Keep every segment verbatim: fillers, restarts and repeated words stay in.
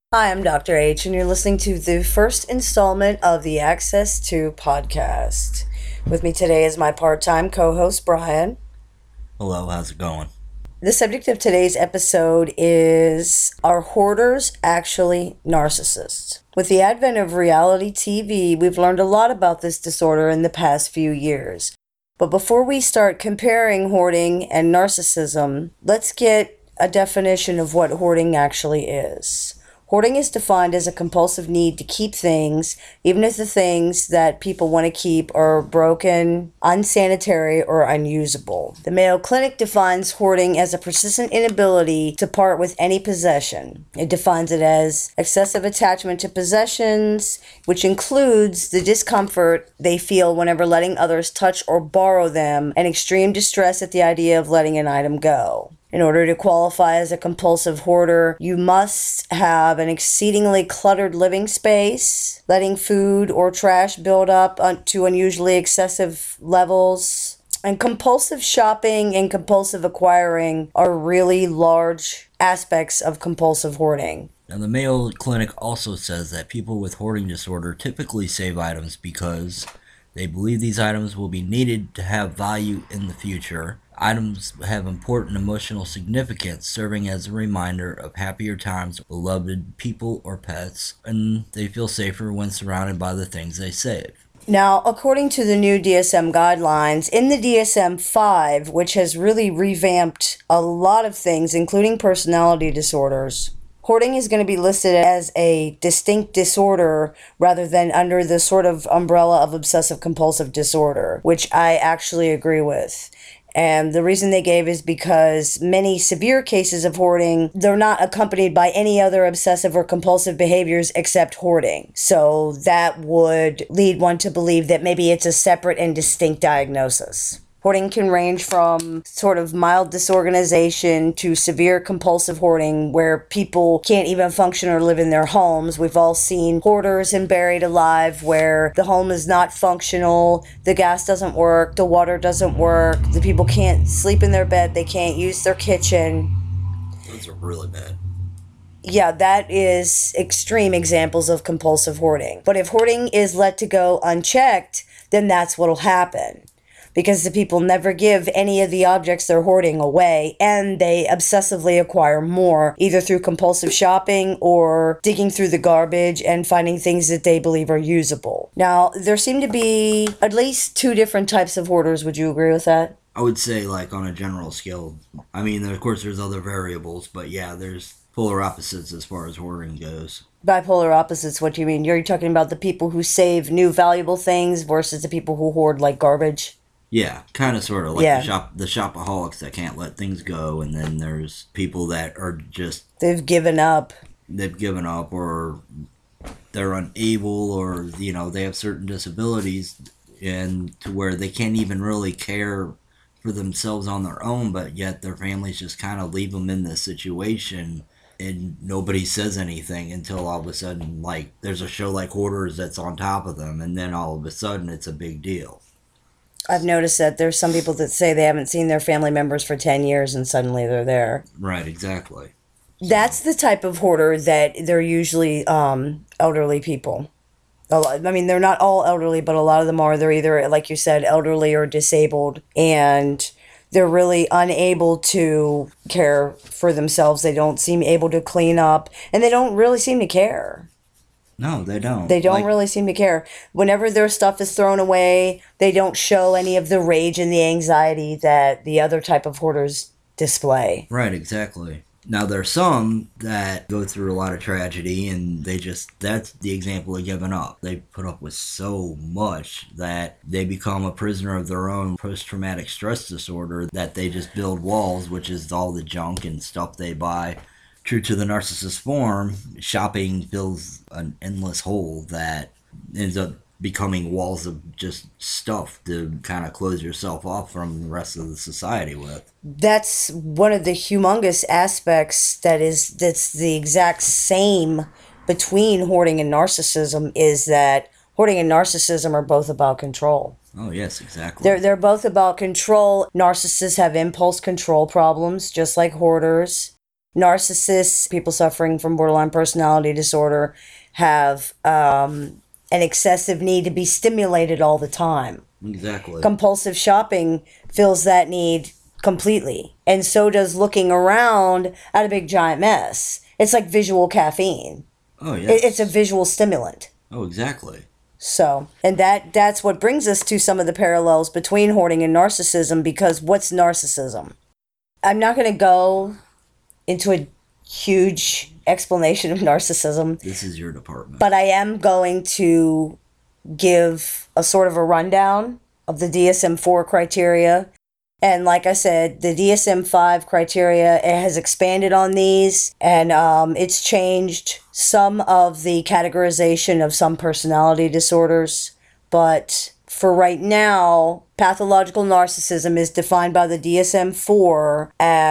Hi, I'm Doctor H, and you're listening to the first installment of the Access to podcast. With me today is my part time co host, Brian. Hello, how's it going? The subject of today's episode is: Are hoarders actually narcissists? With the advent of reality T V, we've learned a lot about this disorder in the past few years. But before we start comparing hoarding and narcissism, let's get a definition of what hoarding actually is. Hoarding is defined as a compulsive need to keep things, even if the things that people want to keep are broken, unsanitary, or unusable. The Mayo Clinic defines hoarding as a persistent inability to part with any possession. It defines it as excessive attachment to possessions, which includes the discomfort they feel whenever letting others touch or borrow them, and extreme distress at the idea of letting an item go. In order to qualify as a compulsive hoarder, you must have an exceedingly cluttered living space, letting food or trash build up to unusually excessive levels. And compulsive shopping and compulsive acquiring are really large aspects of compulsive hoarding. Now, the Mayo Clinic also says that people with hoarding disorder typically save items because they believe these items will be needed to have value in the future. Items have important emotional significance, serving as a reminder of happier times with beloved people or pets, and they feel safer when surrounded by the things they save. Now, according to the new D S M guidelines, in the D S M five, which has really revamped a lot of things, including personality disorders, hoarding is going to be listed as a distinct disorder rather than under the sort of umbrella of obsessive compulsive disorder, which I actually agree with. And the reason they gave is because many severe cases of hoarding, they're not accompanied by any other obsessive or compulsive behaviors except hoarding. So that would lead one to believe that maybe it's a separate and distinct diagnosis. Hoarding can range from sort of mild disorganization to severe compulsive hoarding where people can't even function or live in their homes. We've all seen hoarders in Buried Alive where the home is not functional, the gas doesn't work, the water doesn't work, the people can't sleep in their bed, they can't use their kitchen. Those are really bad. Yeah, that is extreme examples of compulsive hoarding. But if hoarding is let to go unchecked, then that's what'll happen. Because the people never give any of the objects they're hoarding away, and they obsessively acquire more, either through compulsive shopping or digging through the garbage and finding things that they believe are usable. Now, there seem to be at least two different types of hoarders. Would you agree with that? I would say, like, on a general scale, I mean, of course, there's other variables, but yeah, there's polar opposites as far as hoarding goes. Bipolar opposites, what do you mean? You're talking about the people who save new valuable things versus the people who hoard like garbage? Yeah, kind of, sort of like the Yeah, shop, the shopaholics that can't let things go, and then there's people that are just they've given up. they've given up, or they're unable, or you know they have certain disabilities, and to where they can't even really care for themselves on their own, but yet their families just kind of leave them in this situation. And nobody says anything until all of a sudden, like, there's a show like Hoarders that's on top of them, and then all of a sudden it's a big deal. I've noticed that there's some people that say they haven't seen their family members for ten years and suddenly they're there. Right, exactly. So, That's the type of hoarder that they're usually um, elderly people. A lot, I mean, they're not all elderly, but a lot of them are. They're either, like you said, elderly or disabled, and they're really unable to care for themselves. They don't seem able to clean up, and they don't really seem to care. no, they They don't. don't Like, really seem to care. Whenever their stuff is thrown away, they don't show any of the rage and the anxiety that the other type of hoarders display. right, exactly. Now, there's some that go through a lot of tragedy, and they just, that's the example of giving up. They put up with so much that they become a prisoner of their own post traumatic stress disorder, that they just build walls, which is all the junk and stuff they buy. True to the narcissist form, shopping fills an endless hole that ends up becoming walls of just stuff to kind of close yourself off from the rest of the society with. That's one of the humongous aspects that is that's the exact same between hoarding and narcissism is that hoarding and narcissism are both about control. Oh, yes, exactly. They're they're both about control. Narcissists have impulse control problems just like hoarders. narcissists, people suffering from borderline personality disorder, have um, an excessive need to be stimulated all the time. Exactly. Compulsive shopping fills that need completely. And so does looking around at a big giant mess. It's like visual caffeine. Oh, yeah. It, it's a visual stimulant. Oh, exactly. So, and that that's what brings us to some of the parallels between hoarding and narcissism, because what's narcissism? I'm not going to go into a huge explanation of narcissism. This is your department. But I am going to give a sort of a rundown of the D S M four criteria. And like I said, the D S M five criteria, it has expanded on these, and um, it's changed some of the categorization of some personality disorders. But for right now, pathological narcissism is defined by the D S M four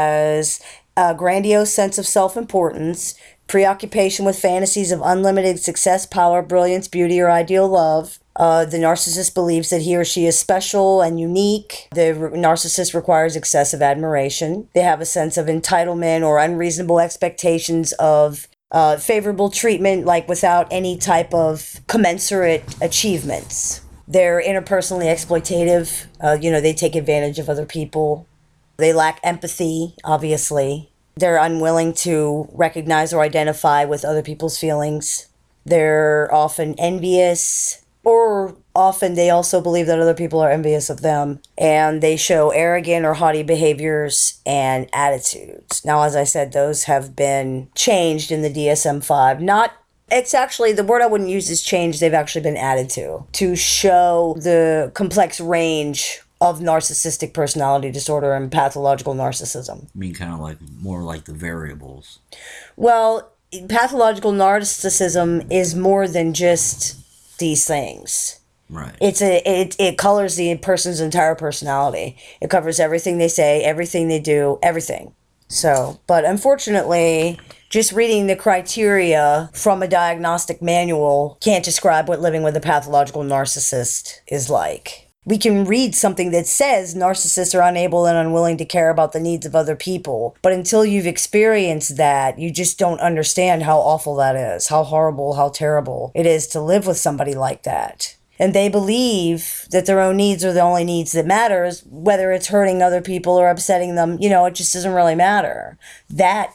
as a grandiose sense of self-importance, preoccupation with fantasies of unlimited success, power, brilliance, beauty, or ideal love. Uh, the narcissist believes that he or she is special and unique. The re- narcissist requires excessive admiration. They have a sense of entitlement or unreasonable expectations of uh, favorable treatment, like without any type of commensurate achievements. They're interpersonally exploitative. Uh, you know, they take advantage of other people. They lack empathy, obviously. They're unwilling to recognize or identify with other people's feelings. They're often envious, or often they also believe that other people are envious of them. And they show arrogant or haughty behaviors and attitudes. Now, as I said, those have been changed in the D S M five. Not, it's actually, the word I wouldn't use is changed, they've actually been added to, to show the complex range of narcissistic personality disorder and pathological narcissism. I mean, kind of like more like the variables. Well, pathological narcissism is more than just these things. Right. It's a it it colors the person's entire personality. It covers everything they say, everything they do, everything. So, but unfortunately, just reading the criteria from a diagnostic manual can't describe what living with a pathological narcissist is like. We can read something that says narcissists are unable and unwilling to care about the needs of other people. But until you've experienced that, you just don't understand how awful that is, how horrible, how terrible it is to live with somebody like that. And they believe that their own needs are the only needs that matters, whether it's hurting other people or upsetting them, you know, it just doesn't really matter. That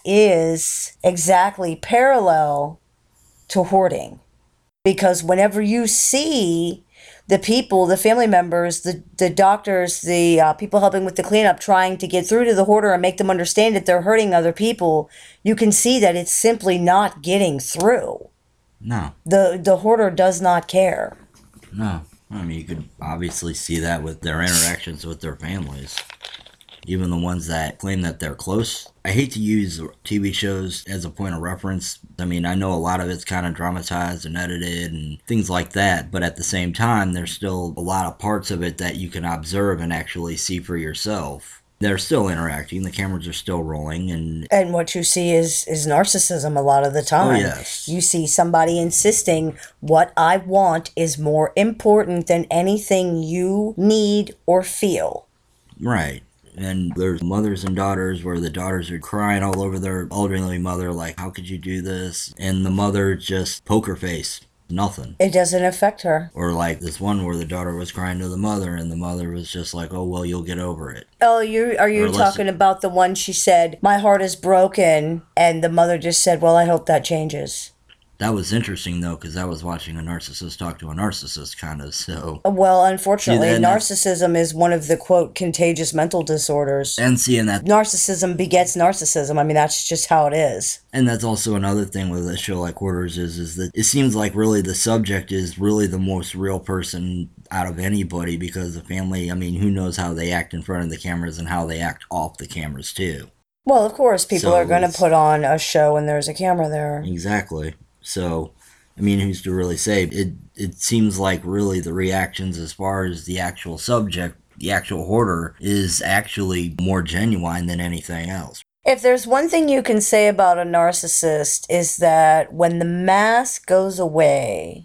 is exactly parallel to hoarding. Because whenever you see the people, the family members, the, the doctors, the uh, people helping with the cleanup, trying to get through to the hoarder and make them understand that they're hurting other people, you can see that it's simply not getting through. No. The, the hoarder does not care. No. I mean, you could obviously see that with their interactions with their families. Even the ones that claim that they're close. I hate to use T V shows as a point of reference. I mean, I know a lot of it's kind of dramatized and edited and things like that, but at the same time, there's still a lot of parts of it that you can observe and actually see for yourself. They're still interacting, the cameras are still rolling, and... And what you see is, is narcissism a lot of the time. Oh, yes. You see somebody insisting, what I want is more important than anything you need or feel. Right. And there's mothers and daughters where the daughters are crying all over their elderly mother, like, how could you do this? And the mother just poker face, nothing. It doesn't affect her. Or like this one where the daughter was crying to the mother and the mother was just like, oh, well, you'll get over it. Oh, you are you Or talking listen. about the one she said, my heart is broken, and the mother just said, well, I hope that changes. That was interesting, though, because I was watching a narcissist talk to a narcissist, kind of, so... Well, unfortunately, See, then that's- narcissism is one of the, quote, contagious mental disorders. And seeing that... Narcissism begets narcissism. I mean, that's just how it is. And that's also another thing with a show like Hoarders is, is that it seems like really the subject is really the most real person out of anybody, because the family, I mean, who knows how they act in front of the cameras and how they act off the cameras, too. Well, of course, people So are going to it's- put on a show when there's a camera there. Exactly. So, I mean, who's to really say? It it seems like really the reactions as far as the actual subject, the actual hoarder, is actually more genuine than anything else. If there's one thing you can say about a narcissist is that when the mask goes away,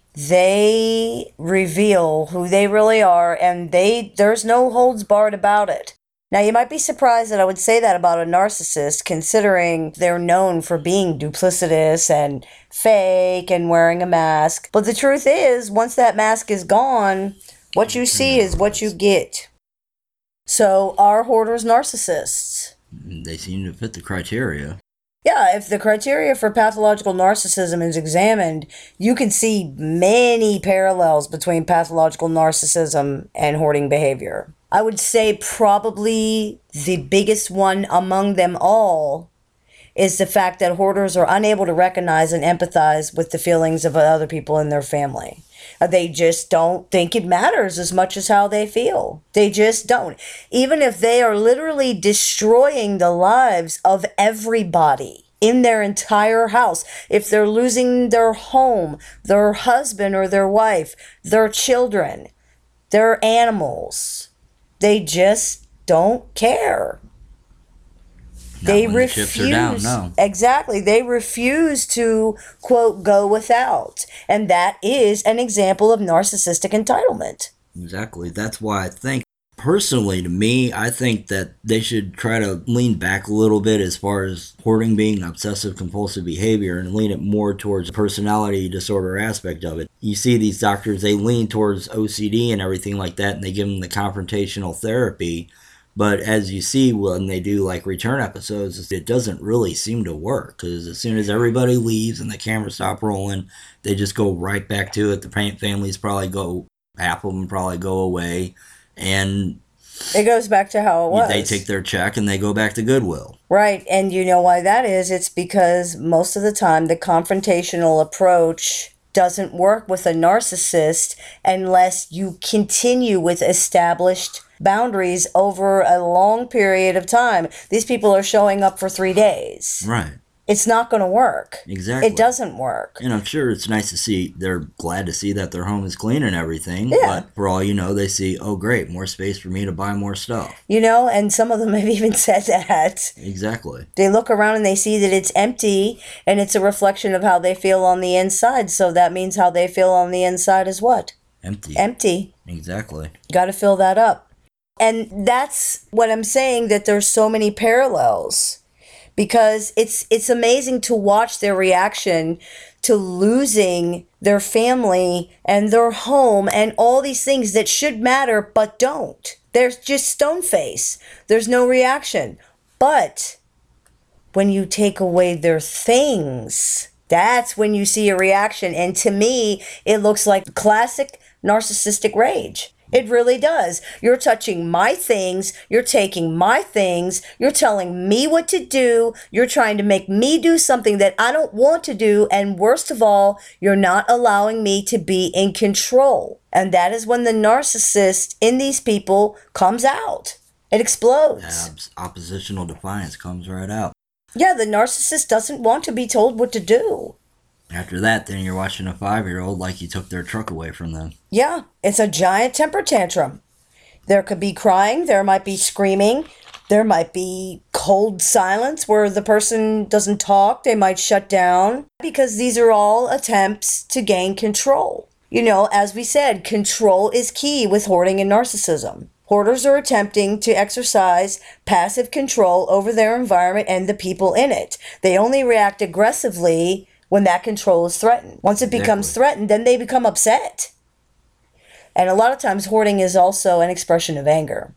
they reveal who they really are, and they there's no holds barred about it. Now, you might be surprised that I would say that about a narcissist, considering they're known for being duplicitous and fake and wearing a mask. But the truth is, once that mask is gone, what you see is what you get. So, are hoarders narcissists? They seem to fit the criteria. Yeah, if the criteria for pathological narcissism is examined, you can see many parallels between pathological narcissism and hoarding behavior. I would say probably the biggest one among them all is the fact that hoarders are unable to recognize and empathize with the feelings of other people in their family. Uh, They just don't think it matters as much as how they feel. They just don't. Even if they are literally destroying the lives of everybody in their entire house, if they're losing their home, their husband or their wife, their children, their animals, they just don't care. Not They when the chips are down, refuse. no. Exactly. They refuse to, quote, go without. And that is an example of narcissistic entitlement. Exactly. That's why I think, personally, to me, I think that they should try to lean back a little bit as far as hoarding being obsessive compulsive behavior and lean it more towards the personality disorder aspect of it. You see these doctors, they lean towards O C D and everything like that, and they give them the confrontational therapy. But as you see when they do like return episodes, it doesn't really seem to work, because as soon as everybody leaves and the camera stop rolling, they just go right back to it. The parent families probably go, half of them probably go away, and It goes back to how it was. they take their check and they go back to Goodwill. Right. And you know why that is? It's because most of the time the confrontational approach doesn't work with a narcissist unless you continue with established boundaries over a long period of time. These people are showing up for three days. Right. It's not going to work. Exactly. It doesn't work. And I'm sure it's nice to see, they're glad to see that their home is clean and everything. Yeah. But for all you know, they see, oh, great, more space for me to buy more stuff. You know, and some of them have even said that. Exactly. They look around and they see that it's empty, and it's a reflection of how they feel on the inside. So that means how they feel on the inside is what? Empty. Empty. Exactly. Got to fill that up. And that's what I'm saying, that there's so many parallels, because it's it's amazing to watch their reaction to losing their family and their home and all these things that should matter but don't. There's just stone face. There's no reaction. But when you take away their things, that's when you see a reaction. And to me, it looks like classic narcissistic rage. It really does. You're touching my things. You're taking my things. You're telling me what to do. You're trying to make me do something that I don't want to do. And worst of all, you're not allowing me to be in control. And that is when the narcissist in these people comes out. It explodes. Yeah, oppositional defiance comes right out. Yeah, the narcissist doesn't want to be told what to do. After that, then you're watching a five-year-old like you took their truck away from them. Yeah, it's a giant temper tantrum. There could be crying, there might be screaming, there might be cold silence where the person doesn't talk, they might shut down, because these are all attempts to gain control. You know, as we said, control is key with hoarding and narcissism. Hoarders are attempting to exercise passive control over their environment and the people in it. They only react aggressively when that control is threatened. Once it becomes Exactly. threatened, then they become upset. And a lot of times hoarding is also an expression of anger.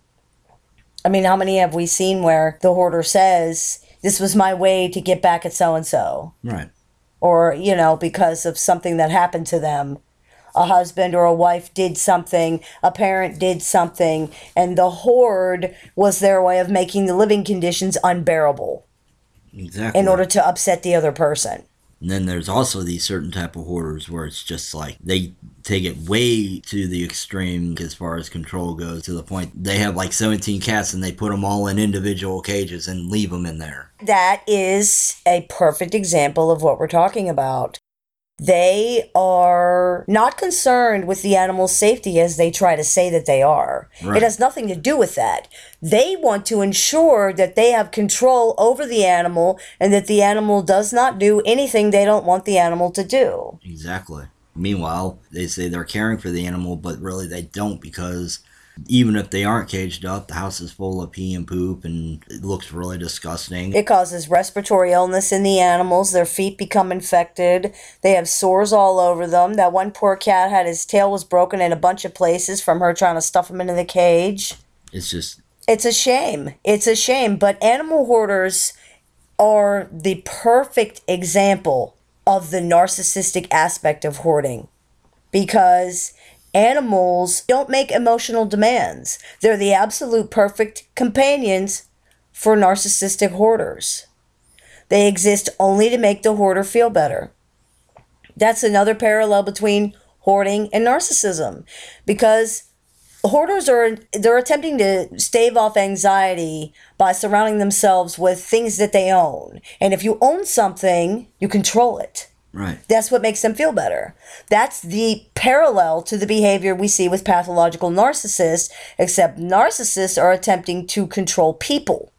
I mean, how many have we seen where the hoarder says, this was my way to get back at so-and-so? Right. Or, you know, because of something that happened to them. A husband or a wife did something, a parent did something, and the hoard was their way of making the living conditions unbearable Exactly. in order to upset the other person. And then there's also these certain type of hoarders where it's just like they take it way to the extreme as far as control goes, to the point they have like seventeen cats and they put them all in individual cages and leave them in there. That is a perfect example of what we're talking about. They are not concerned with the animal's safety as they try to say that they are. Right. It has nothing to do with that. They want to ensure that they have control over the animal and that the animal does not do anything they don't want the animal to do. Exactly. Meanwhile, they say they're caring for the animal, but really they don't, because Even if they aren't caged up, the house is full of pee and poop and it looks really disgusting. It causes respiratory illness in the animals. Their feet become infected. They have sores all over them. That one poor cat had his tail was broken in a bunch of places from her trying to stuff him into the cage. It's just... It's a shame. It's a shame. But animal hoarders are the perfect example of the narcissistic aspect of hoarding, because animals don't make emotional demands. They're the absolute perfect companions for narcissistic hoarders. They exist only to make the hoarder feel better. That's another parallel between hoarding and narcissism, because hoarders are they're attempting to stave off anxiety by surrounding themselves with things that they own. And if you own something, you control it. Right. That's what makes them feel better. That's the parallel to the behavior we see with pathological narcissists, except narcissists are attempting to control people,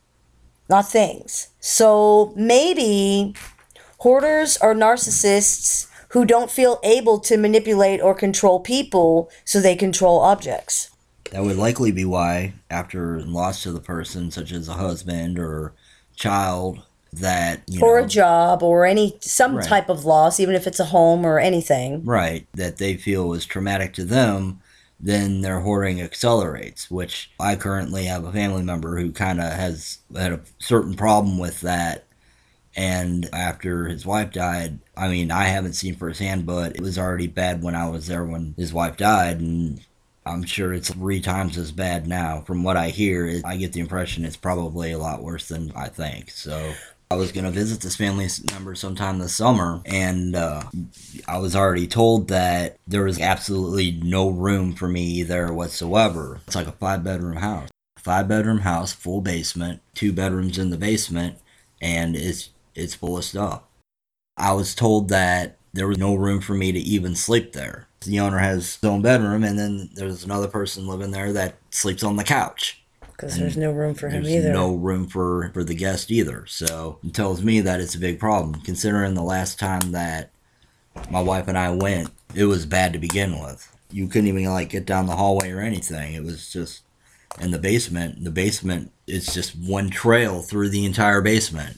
not things. So maybe hoarders are narcissists who don't feel able to manipulate or control people, so they control objects. That would likely be why, after loss to the person, such as a husband or child, that, you or know, a job or any some right. type of loss, even if it's a home or anything. Right, that they feel is traumatic to them, then their hoarding accelerates, which I currently have a family member who kind of has had a certain problem with that. And after his wife died, I mean, I haven't seen firsthand, but it was already bad when I was there when his wife died, and I'm sure it's three times as bad now. From what I hear, I get the impression it's probably a lot worse than I think. So I was going to visit this family member sometime this summer, and uh, I was already told that there was absolutely no room for me there whatsoever. It's like a five-bedroom house. Five-bedroom house, full basement, two bedrooms in the basement, and it's it's full of stuff. I was told that there was no room for me to even sleep there. The owner has his own bedroom, and then there's another person living there that sleeps on the couch. Because there's no room for him There's either. no room for, for the guest either. So it tells me that it's a big problem. Considering the last time that my wife and I went, it was bad to begin with. You couldn't even like get down the hallway or anything. It was just in the basement. The basement, it's just one trail through the entire basement.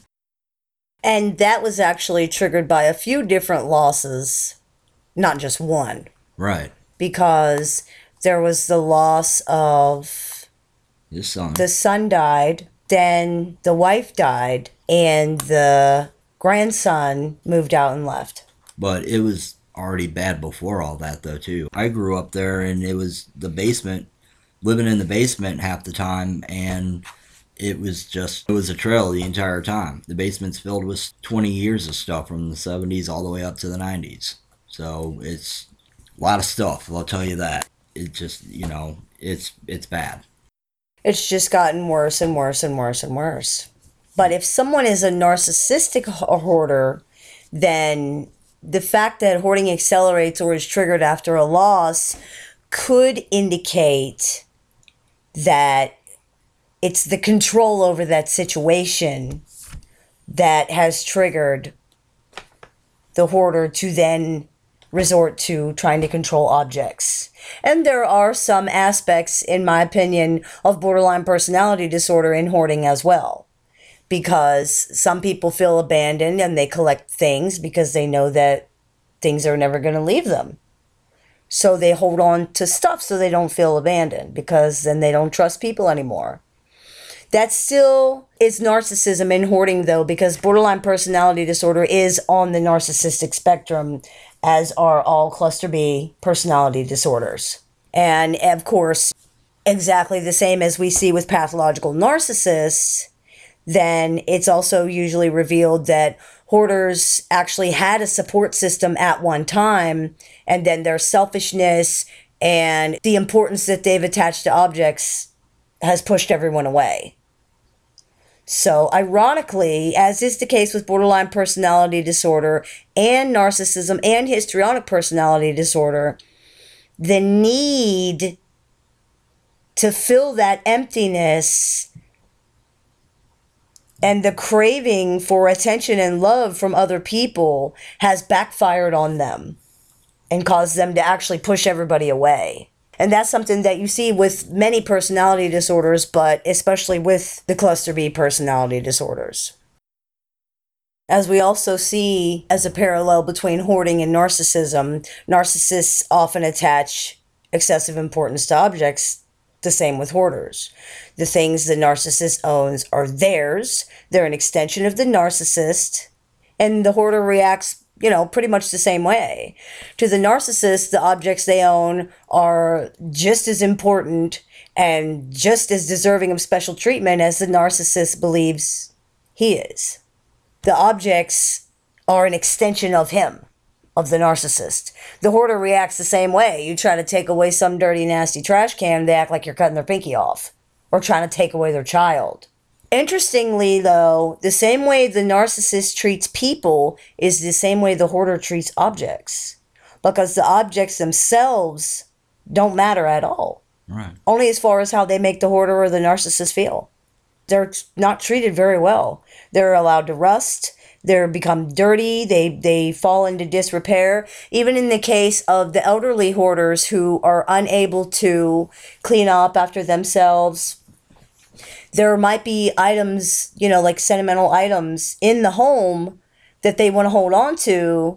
And that was actually triggered by a few different losses, not just one. Right. Because there was the loss of his son. The son died, then the wife died, and the grandson moved out and left. But it was already bad before all that, though, too. I grew up there, and it was the basement, living in the basement half the time, and it was just, it was a trail the entire time. The basement's filled with twenty years of stuff from the seventies all the way up to the nineties. So it's a lot of stuff, I'll tell you that. It just, you know, it's it's bad. It's just gotten worse and worse and worse and worse. But if someone is a narcissistic hoarder, then the fact that hoarding accelerates or is triggered after a loss could indicate that it's the control over that situation that has triggered the hoarder to then resort to trying to control objects. And there are some aspects, in my opinion, of borderline personality disorder in hoarding as well. Because some people feel abandoned and they collect things because they know that things are never going to leave them. So they hold on to stuff so they don't feel abandoned, because then they don't trust people anymore. That still is narcissism in hoarding, though, because borderline personality disorder is on the narcissistic spectrum, as are all cluster B personality disorders. And, of course, exactly the same as we see with pathological narcissists, then it's also usually revealed that hoarders actually had a support system at one time, and then their selfishness and the importance that they've attached to objects has pushed everyone away. So, ironically, as is the case with borderline personality disorder and narcissism and histrionic personality disorder, the need to fill that emptiness and the craving for attention and love from other people has backfired on them and caused them to actually push everybody away. And that's something that you see with many personality disorders, but especially with the cluster B personality disorders. As we also see as a parallel between hoarding and narcissism, narcissists often attach excessive importance to objects, the same with hoarders. The things the narcissist owns are theirs, they're an extension of the narcissist, and the hoarder reacts, you know, pretty much the same way. To the narcissist, the objects they own are just as important and just as deserving of special treatment as the narcissist believes he is. The objects are an extension of him, of the narcissist. The hoarder reacts the same way. You try to take away some dirty, nasty trash can, they act like you're cutting their pinky off or trying to take away their child. Interestingly, though, the same way the narcissist treats people is the same way the hoarder treats objects, because the objects themselves don't matter at all. Right. Only as far as how they make the hoarder or the narcissist feel. They're not treated very well. They're allowed to rust. They become dirty. They, they fall into disrepair. Even in the case of the elderly hoarders who are unable to clean up after themselves, there might be items, you know, like sentimental items in the home that they want to hold on to,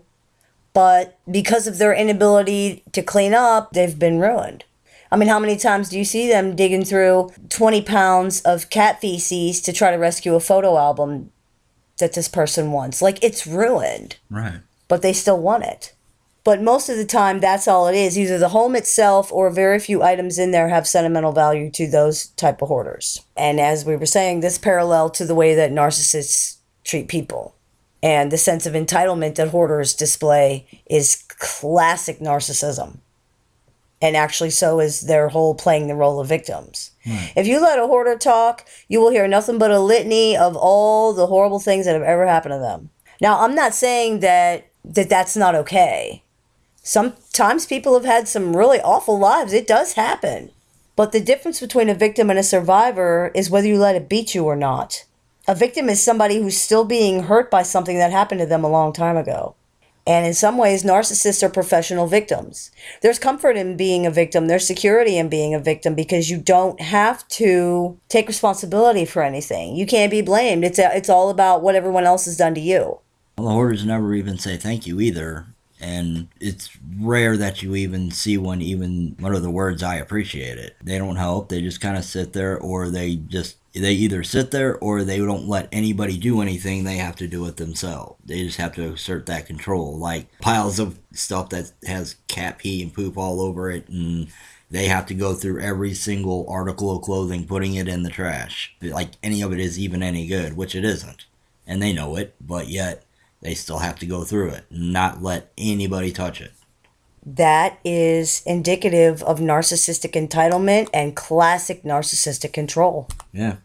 but because of their inability to clean up, they've been ruined. I mean, how many times do you see them digging through twenty pounds of cat feces to try to rescue a photo album that this person wants? Like, it's ruined. Right. But they still want it. But most of the time, that's all it is. Either the home itself or very few items in there have sentimental value to those type of hoarders. And as we were saying, this parallel to the way that narcissists treat people. And the sense of entitlement that hoarders display is classic narcissism. And actually, so is their whole playing the role of victims. Right. If you let a hoarder talk, you will hear nothing but a litany of all the horrible things that have ever happened to them. Now, I'm not saying that, that that's not okay. Sometimes people have had some really awful lives. It does happen. But the difference between a victim and a survivor is whether you let it beat you or not. A victim is somebody who's still being hurt by something that happened to them a long time ago. And in some ways, narcissists are professional victims. There's comfort in being a victim. There's security in being a victim because you don't have to take responsibility for anything. You can't be blamed. It's a, it's all about what everyone else has done to you. Well, the hoarders never even say thank you either. And it's rare that you even see one even utter the words, I appreciate it. They don't help. They just kind of sit there, or they just, they either sit there or they don't let anybody do anything. They have to do it themselves. They just have to assert that control. Like piles of stuff that has cat pee and poop all over it, and they have to go through every single article of clothing, putting it in the trash. Like any of it is even any good, which it isn't. And they know it, but yet they still have to go through it, not let anybody touch it. That is indicative of narcissistic entitlement and classic narcissistic control. Yeah.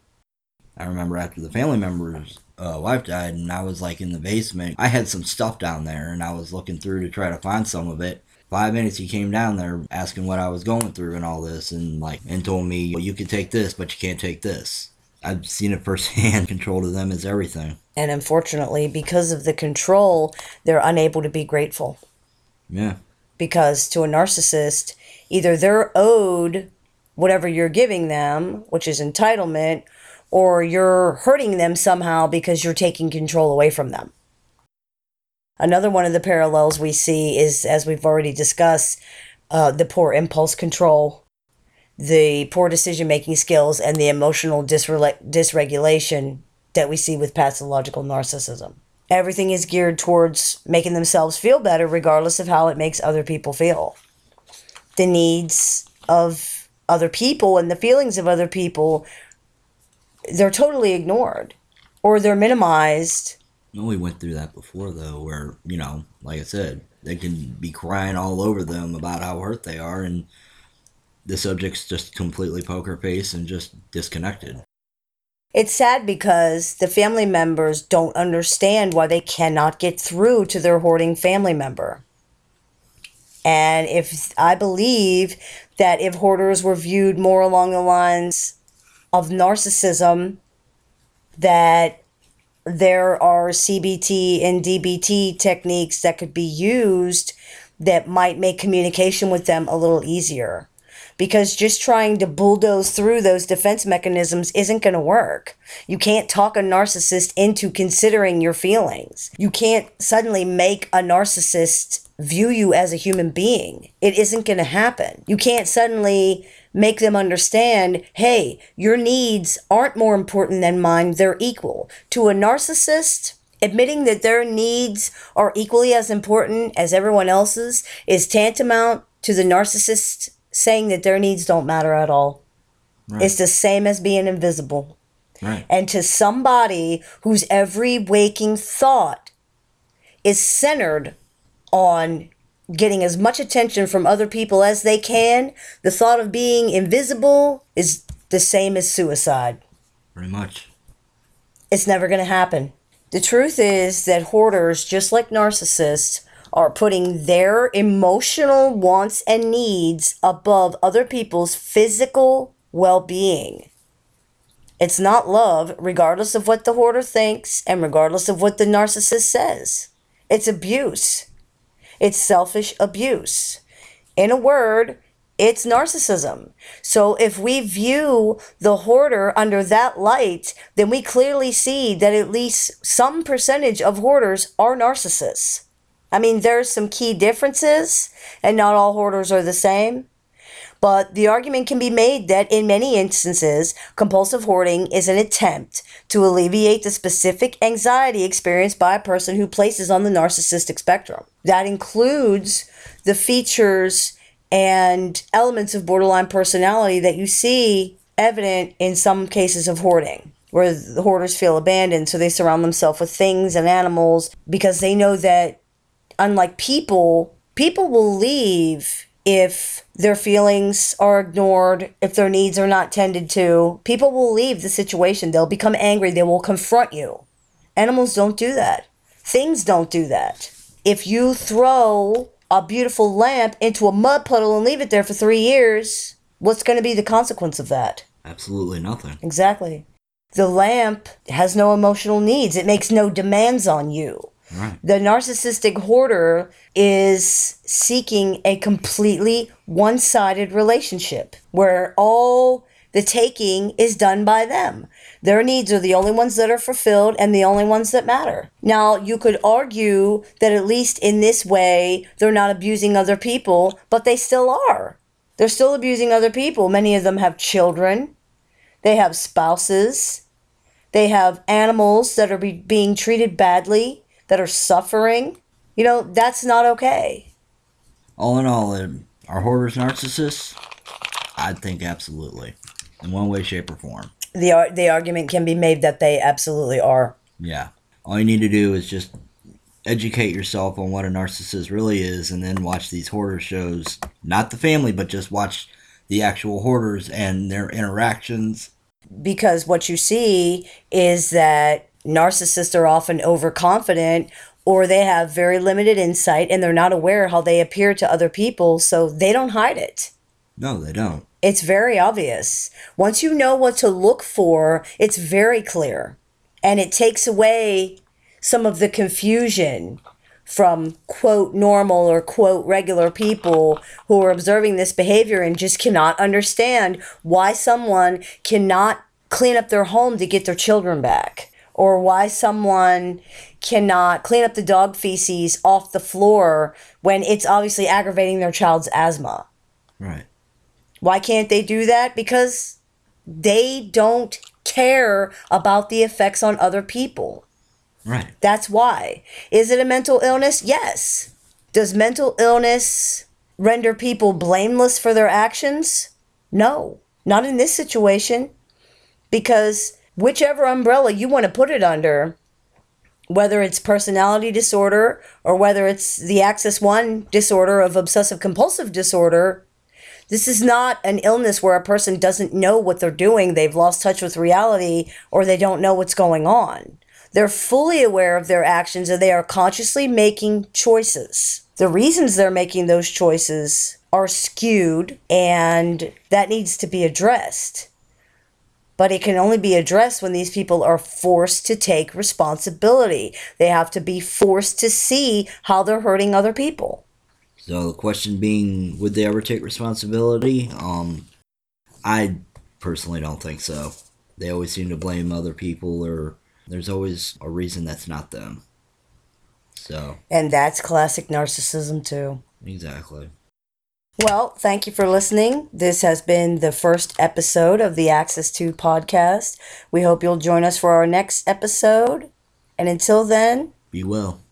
I remember after the family member's uh, wife died, and I was like in the basement. I had some stuff down there, and I was looking through to try to find some of it. Five minutes he came down there asking what I was going through and all this, and like and told me, well, you can take this, but you can't take this. I've seen it firsthand. Control to them is everything. And unfortunately, because of the control, they're unable to be grateful. Yeah. Because to a narcissist, either they're owed whatever you're giving them, which is entitlement, or you're hurting them somehow because you're taking control away from them. Another one of the parallels we see is, as we've already discussed, uh, the poor impulse control, the poor decision-making skills, and the emotional disre- dysregulation that we see with pathological narcissism. Everything is geared towards making themselves feel better regardless of how it makes other people feel. The needs of other people and the feelings of other people, they're totally ignored or they're minimized. No, we went through that before, though, where, you know, like I said, they can be crying all over them about how hurt they are, and the subject's just completely poker face and just disconnected. It's sad because the family members don't understand why they cannot get through to their hoarding family member. And if I believe that if hoarders were viewed more along the lines of narcissism, that there are C B T and D B T techniques that could be used that might make communication with them a little easier. because just trying to bulldoze through those defense mechanisms isn't going to work. You can't talk a narcissist into considering your feelings. You can't suddenly make a narcissist view you as a human being. It isn't going to happen. You can't suddenly make them understand, hey, your needs aren't more important than mine, they're equal. To a narcissist, admitting that their needs are equally as important as everyone else's is tantamount to the narcissist saying that their needs don't matter at all. Right. It's the same as being invisible. Right. And to somebody whose every waking thought is centered on getting as much attention from other people as they can, the thought of being invisible is the same as suicide. Pretty much. It's never going to happen. The truth is that hoarders, just like narcissists, are putting their emotional wants and needs above other people's physical well-being. It's not love, regardless of what the hoarder thinks and regardless of what the narcissist says. It's abuse. It's selfish abuse. In a word, it's narcissism. So if we view the hoarder under that light, then we clearly see that at least some percentage of hoarders are narcissists. I mean, there's some key differences, and not all hoarders are the same. But the argument can be made that in many instances, compulsive hoarding is an attempt to alleviate the specific anxiety experienced by a person who places on the narcissistic spectrum. That includes the features and elements of borderline personality that you see evident in some cases of hoarding, where the hoarders feel abandoned, so they surround themselves with things and animals because they know that, unlike people, people will leave if their feelings are ignored, if their needs are not tended to. People will leave the situation. They'll become angry. They will confront you. Animals don't do that. Things don't do that. If you throw a beautiful lamp into a mud puddle and leave it there for three years, what's going to be the consequence of that? Absolutely nothing. Exactly. The lamp has no emotional needs. It makes no demands on you. Right. The narcissistic hoarder is seeking a completely one-sided relationship where all the taking is done by them. Their needs are the only ones that are fulfilled and the only ones that matter. Now, you could argue that at least in this way, they're not abusing other people, but they still are. They're still abusing other people. Many of them have children. They have spouses. They have animals that are be- being treated badly, that are suffering. You know, that's not okay. All in all, are hoarders narcissists? I think absolutely. In one way, shape, or form. The, the argument can be made that they absolutely are. Yeah. All you need to do is just educate yourself on what a narcissist really is and then watch these hoarder shows. Not the family, but just watch the actual hoarders and their interactions. Because what you see is that narcissists are often overconfident, or they have very limited insight and they're not aware how they appear to other people, so they don't hide it. No, they don't. It's very obvious. Once you know what to look for, it's very clear. And it takes away some of the confusion from, quote, normal or, quote, regular people who are observing this behavior and just cannot understand why someone cannot clean up their home to get their children back. Or why someone cannot clean up the dog feces off the floor when it's obviously aggravating their child's asthma. Right. Why can't they do that? Because they don't care about the effects on other people. Right. That's why. Is it a mental illness? Yes. Does mental illness render people blameless for their actions? No. Not in this situation. Because whichever umbrella you want to put it under, whether it's personality disorder or whether it's the Axis one disorder of obsessive compulsive disorder, this is not an illness where a person doesn't know what they're doing, they've lost touch with reality, or they don't know what's going on. They're fully aware of their actions and they are consciously making choices. The reasons they're making those choices are skewed, and that needs to be addressed. But it can only be addressed when these people are forced to take responsibility. They have to be forced to see how they're hurting other people. So the question being, would they ever take responsibility? Um, I personally don't think so. They always seem to blame other people, or there's always a reason that's not them. So And that's classic narcissism, too. exactly. Well, thank you for listening. This has been the first episode of the Access to podcast. We hope you'll join us for our next episode. And until then, Be well.